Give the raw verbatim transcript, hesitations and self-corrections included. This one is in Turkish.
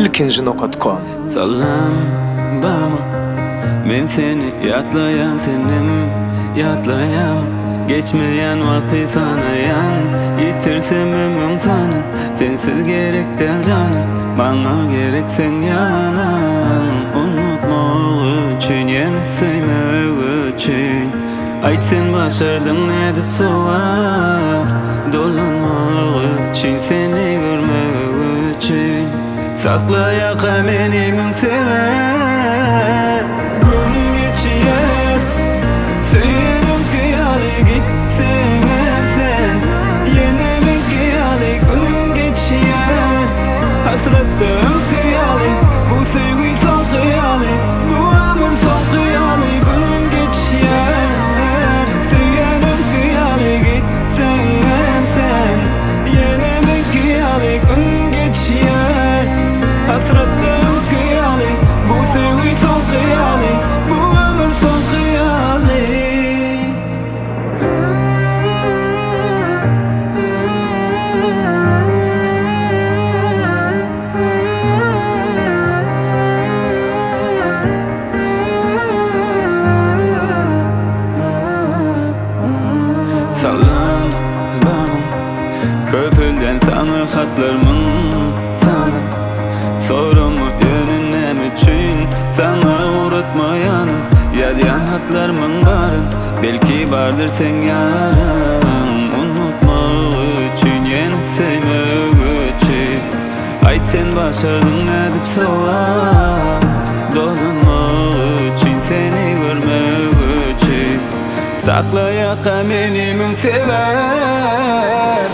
ilkinci nokta com. Salam bana, men seni yatlayan senim, yatlayan geçmeyen vakti sanayan, yitirsem ömrüm sanın, sensiz gerek del canım, bana gerek sen yanan. Unutmak için, yeni sevmek için, ayt sen başardın edip soğuk, dolanmak için, seni görmek için. Saklayak emenimin sever, gün geçiyor, söylerim ki hali gitsin sen. Yenemin ki hali gün geçiyor, hasretim ki hali, bu sevgi son kıyali, bu ömür son kıyali. Gün geçiyor, söylerim ki hali gitsin sen. Yenemin ki hali gün geçiyor, hasretim kıyali, bu sevgi son kıyali, bu ömür son kıyali. Salam bana, köpülden sana hatlarımın sana, sorumu yönünem için sana uğratmayanım. Yadyan hatlarımın barın, belki vardır sen yarın. Unutmak için, yeni sevmek için, ayt sen başardın edip soğuk, dolanmak için, seni görmek için. Saklayak emenimin sever,